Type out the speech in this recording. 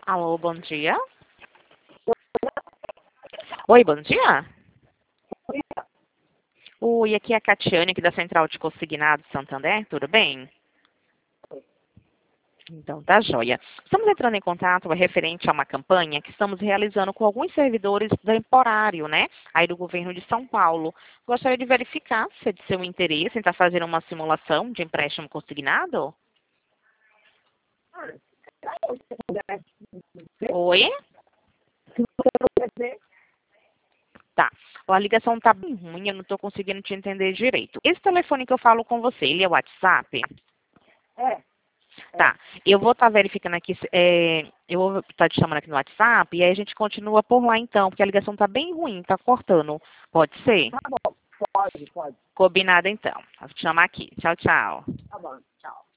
Alô, bom dia. Oi, bom dia. Oi, aqui é a Catiane, aqui da Central de Consignados Santander, tudo bem? Então, tá joia. Estamos entrando em contato referente a uma campanha que estamos realizando com alguns servidores temporário, né? Aí do governo de São Paulo. Gostaria de verificar se é de seu interesse em estar fazendo uma simulação de empréstimo consignado? Oi? Tá. A ligação tá bem ruim, eu não estou conseguindo te entender direito. Esse telefone que eu falo com você, ele é o WhatsApp? Tá. Eu vou estar verificando aqui, eu vou estar te chamando aqui no WhatsApp e aí a gente continua por lá então, porque a ligação tá bem ruim, tá cortando. Pode ser? Tá bom, pode. Combinado então. Vou te chamar aqui. Tchau, tchau. Tá bom, tchau.